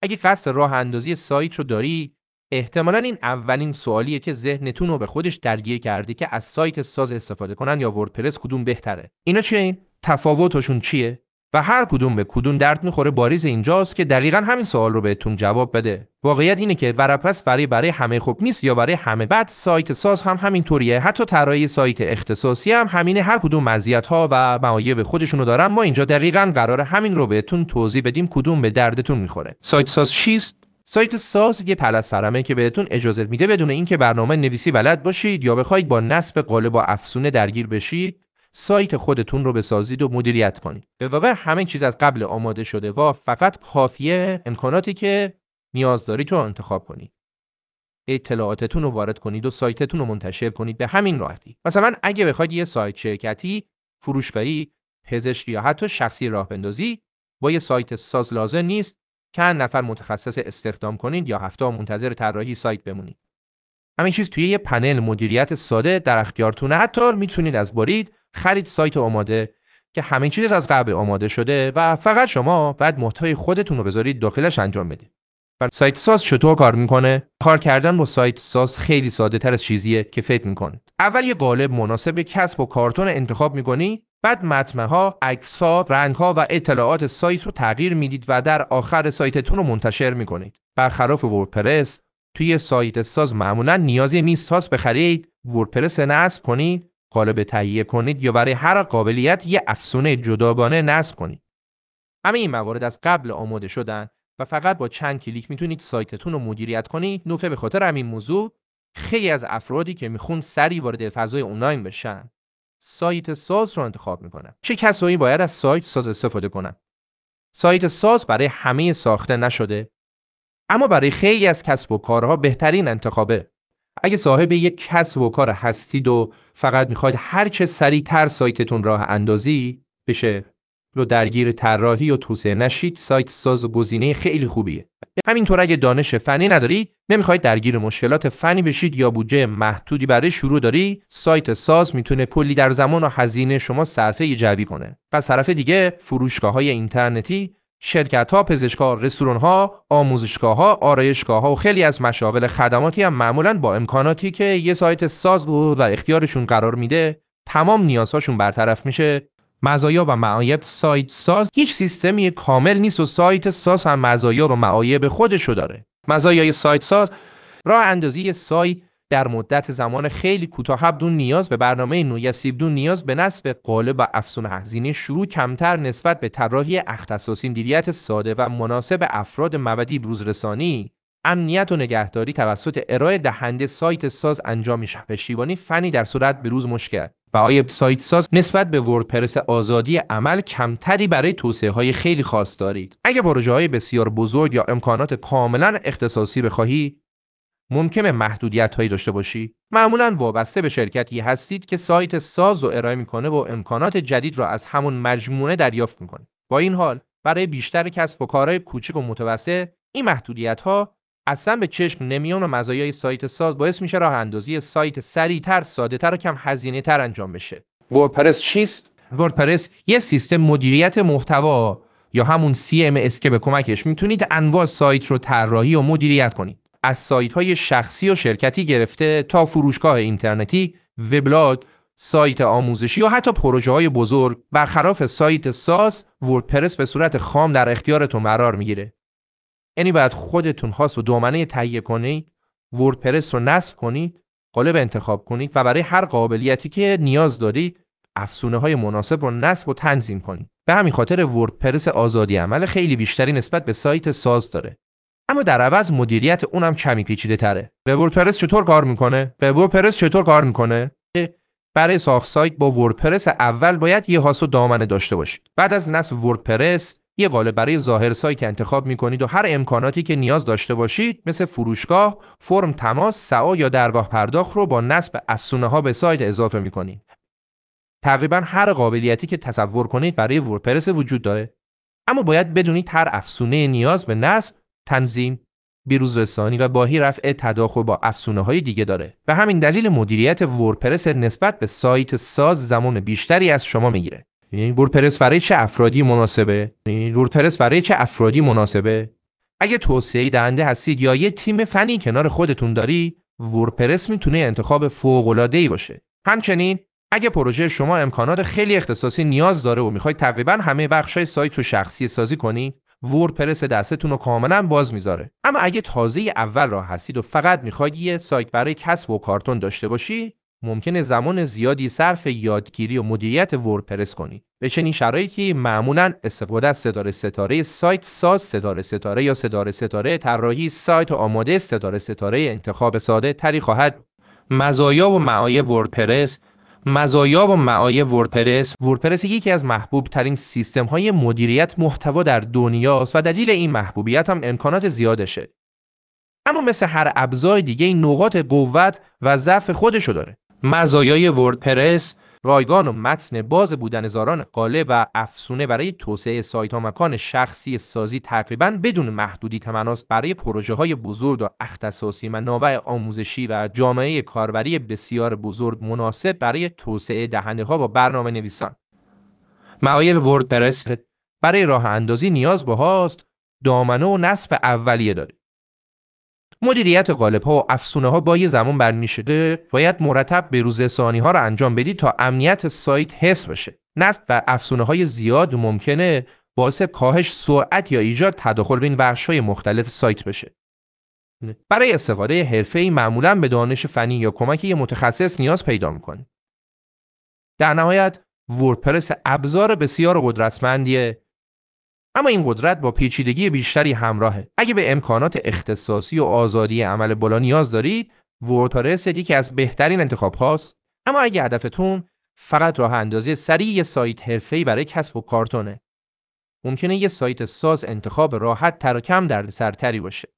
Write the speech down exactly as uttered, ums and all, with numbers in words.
اگه قصد راه اندازی سایت رو داری، احتمالاً این اولین سوالیه که ذهنتون رو به خودش درگیر کرده که از سایت ساز استفاده کنن یا وردپرس کدوم بهتره. اینا چیه این؟ تفاوتشون چیه؟ و هر کدوم به کدوم درد میخوره باریز اینجاست که دقیقاً همین سوال رو بهتون جواب بده. واقعیت اینه که ورپرس برای برای همه خوب نیست یا برای همه بد. سایت ساز هم همینطوریه. حتی طراحی سایت اختصاصی هم همینه. هر کدوم مزیت‌ها و معایب خودشونو دارن. ما اینجا دقیقاً قراره همین رو بهتون توضیح بدیم کدوم به دردتون میخوره. سایت ساز چیست؟ سایت ساز یه پلتفرمه که بهتون اجازه میده بدون اینکه برنامه نویسی بلد باشید یا بخواید با نصب قالب و افزونه درگیر بشید، سایت خودتون رو بسازید و مدیریت کنید. به واقع همه چیز از قبل آماده شده و فقط کافیه امکاناتی که نیاز دارید رو انتخاب کنید. اطلاعاتتون رو وارد کنید و سایتتون رو منتشر کنید به همین راحتی. مثلا اگه بخواید یه سایت شرکتی، فروشگاهی، پزشکی یا حتی شخصی راه بندازی، با یه سایت ساز لازم نیست چند نفر متخصص استخدام کنید یا هفته منتظر طراحی سایت بمونید. همین چیز توی یه پنل مدیریت ساده در اختیارتونه. حتی میتونید از بارید خرید سایت آماده که همین چیز از قبل آماده شده و فقط شما بعد محتوای خودتون رو بذارید داخلش انجام بدید. بر سایت ساز چطور کار میکنه؟ کار کردن با سایت ساز خیلی ساده تر از چیزیه که فکر میکنید. اول یه قالب مناسب کسب و کارتون انتخاب میکنی، بعد متن‌ها، عکس‌ها، رنگ‌ها و اطلاعات سایت رو تغییر میدید و در آخر سایتتون رو منتشر میکنید. برخلاف وردپرس، توی سایت ساز معمولا نیازی نیست هاست بخرید، وردپرس نصب کنید، قالب تهیه کنید یا برای هر قابلیت یه افزونه جداگانه نصب کنید. همه این موارد از قبل آماده شدن و فقط با چند کلیک میتونید سایتتون رو مدیریت کنید. نوفه به خاطر همین موضوع خیلی از افرادی که میخون سری وارد فضای آنلاین بشن، سایت ساز رو انتخاب میکنن. چه کسایی باید از سایت ساز استفاده کنن؟ سایت ساز برای همه ساخته نشده، اما برای خیلی از کسب و کارها بهترین انتخابه. اگه صاحب یک کسب و کار هستید و فقط میخواید هر چه سریعتر سایتتون راه اندازی بشه رو درگیر طراحی و توسعه نشید، سایت ساز گزینه خیلی خوبیه. همینطور اگه دانش فنی ندارید، نمیخواید درگیر مشکلات فنی بشید یا بودجه محدودی برای شروع داری، سایت ساز میتونه کلی در زمان و هزینه شما صرفه ایجابی کنه. پس طرف دیگه فروشگاه‌های اینترنتی، شرکت‌ها، پزشک‌ها، رستوران‌ها، آموزشگاه‌ها، آرایشگاه‌ها و خیلی از مشاغل خدماتی هم معمولاً با امکاناتی که یه سایت ساز رو در اختیارشون قرار میده، تمام نیازهاشون برطرف میشه. مزایا و معایب سایت ساز هیچ سیستمی کامل نیست و سایت ساز هم مزایا و معایب خودشو داره. مزایای سایت ساز: راه اندازی سایت در مدت زمان خیلی کوتاه بدون نیاز به برنامه نویسی، بدون نیاز به نصب قالب و افزون هزینه، شروع کمتر نسبت به طراحی اختصاصی، مدیریت ساده و مناسب افراد مبدی، بروزرسانی، امنیت و نگهداری توسط ارائه دهنده سایت ساز انجام میشه. پشتیبانی فنی در صورت بروز مشکل. معایب سایت ساز: نسبت به وردپرس آزادی عمل کمتری برای توسعه های خیلی خاص دارید. اگه پروژه های بسیار بزرگ یا امکانات کاملا اختصاصی بخواهی، ممکنه محدودیت هایی داشته باشی. معمولاً وابسته به شرکتی هستید که سایت ساز رو ارائه میکنه و امکانات جدید را از همون مجموعه دریافت میکنه. با این حال برای بیشتر کسب و کارهای کوچک و متوسط، این محدودیت ها اصلا به چشم نمیان و مزایای سایت ساز باعث میشه راه اندازی سایت سریعتر، ساده‌تر و کم هزینه تر انجام بشه. وردپرس چیست؟ وردپرس یه سیستم مدیریت محتوا یا همون سی ام اس که به کمکش میتونید انواع سایت رو طراحی و مدیریت کنید. از سایت‌های شخصی و شرکتی گرفته تا فروشگاه اینترنتی، وبلاگ، سایت آموزشی و حتی پروژه‌های بزرگ، برخلاف سایت ساز، وردپرس به صورت خام در اختیارتون قرار میگیره. یعنی باید خودتون خاص و دامنه تهیه کنید، وردپرس رو نصب کنید، قالب انتخاب کنید و برای هر قابلیتی که نیاز دارید، افزونه‌های مناسب رو نصب و تنظیم کنید. به همین خاطر وردپرس آزادی عمل خیلی بیشتری نسبت به سایت ساز داره. اما در عوض مدیریت اونم کمی پیچیده تره. به وردپرس چطور کار میکنه؟ به وردپرس چطور کار میکنه؟ برای ساخت سایت با وردپرس اول باید یه هاست و دامنه داشته باشید. بعد از نصب وردپرس، یه قالب برای ظاهر سایت انتخاب میکنید و هر امکاناتی که نیاز داشته باشید مثل فروشگاه، فرم تماس، سئو یا درگاه پرداخت رو با نصب افزونه ها به سایت اضافه میکنید. تقریبا هر قابلیتی که تصور کنید برای وردپرس وجود داره. اما باید بدونید هر افزونه نیاز به نصب، تنظیم، بروزرسانی و باهی رفع تداخل با افزونه های دیگه داره. به همین دلیل مدیریت وردپرس نسبت به سایت ساز زمان بیشتری از شما میگیره. یعنی وردپرس برای چه افرادی مناسبه؟ یعنی وردپرس برای چه افرادی مناسبه؟ اگه توسعه دهنده هستید یا یه تیم فنی کنار خودتون داری، وردپرس میتونه انتخاب فوق‌العاده‌ای باشه. همچنین اگه پروژه شما امکانات خیلی اختصاصی نیاز داره و میخواید تقریباً همه بخشای سایت رو شخصی سازی کنی، وردپرس دستتون رو کاملاً باز میذاره. اما اگه تازه اول راه هستید و فقط میخواید یه سایت برای کسب و کارتون داشته باشی، ممکنه زمان زیادی صرف یادگیری و مدیریت وردپرس کنید. به چنین شرایطی معمولاً استفاده از ستاره ستاره سایت ساز ستاره ستاره یا ستاره ستاره طراحی سایت آماده ستاره ستاره انتخاب ساده تری خواهد. مزایا و معایب وردپرس مزایا و معایب وردپرس وردپرس یکی از محبوب ترین سیستم های مدیریت محتوا در دنیاست و دلیل این محبوبیت هم امکانات زیادشه. اما مثل هر ابزار دیگه این نقاط قوت و ضعف خودشو داره. مزایای وردپرس رایگان و متن باز بودن هزاران قالب و افزونه برای توسعه سایت ها مکان شخصی سازی تقریباً بدون محدودی تمناست برای پروژه های بزرگ و اختصاصی منابع آموزشی و جامعه کاربری بسیار بزرگ مناسب برای توسعه دهنده ها با برنامه نویسان. معایب وردپرس برای راه اندازی نیاز به هاست دامنه و نصب اولیه داره. مدیریت قالب ها و افزونه ها با یه زمان برمی شده باید مرتب به روز رسانی ها رو انجام بدید تا امنیت سایت حفظ بشه. نصب و افزونه های زیاد ممکنه باعث کاهش سرعت یا ایجاد تداخل بین بخش های مختلف سایت بشه. برای استفاده حرفه‌ای معمولاً به دانش فنی یا کمک یه متخصص نیاز پیدا میکنه. در نهایت وردپرس ابزار بسیار قدرتمندیه، اما این قدرت با پیچیدگی بیشتری همراهه. اگه به امکانات اختصاصی و آزادی عمل بالا نیاز دارید، وردپرس یکی از بهترین انتخاب هاست. اما اگه هدفتون فقط راه اندازی سریع یه سایت حرفه‌ای برای کسب و کارتونه، ممکنه یه سایت ساز انتخاب راحت تر و کم دردسرتری باشه.